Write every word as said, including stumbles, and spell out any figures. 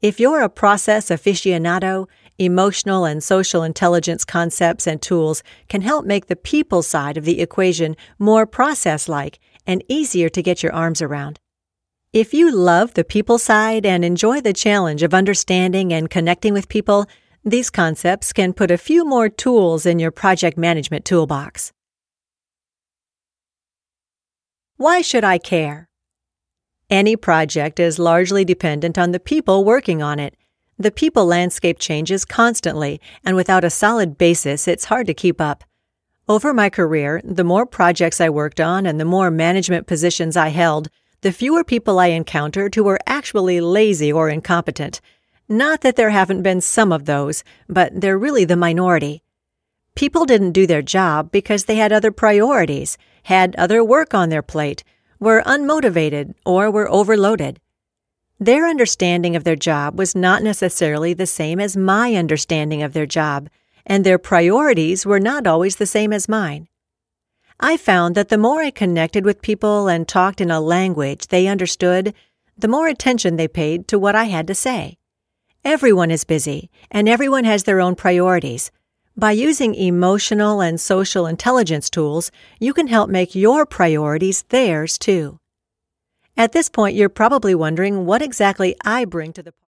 If you're a process aficionado, emotional and social intelligence concepts and tools can help make the people side of the equation more process-like and easier to get your arms around. If you love the people side and enjoy the challenge of understanding and connecting with people, these concepts can put a few more tools in your project management toolbox. Why should I care? Any project is largely dependent on the people working on it. The people landscape changes constantly, and without a solid basis, it's hard to keep up. Over my career, the more projects I worked on and the more management positions I held, the fewer people I encountered who were actually lazy or incompetent. Not that there haven't been some of those, but they're really the minority. People didn't do their job because they had other priorities, had other work on their plate, were unmotivated, or were overloaded. Their understanding of their job was not necessarily the same as my understanding of their job, and their priorities were not always the same as mine. I found that the more I connected with people and talked in a language they understood, the more attention they paid to what I had to say. Everyone is busy, and everyone has their own priorities. By using emotional and social intelligence tools, you can help make your priorities theirs too. At this point, you're probably wondering what exactly I bring to the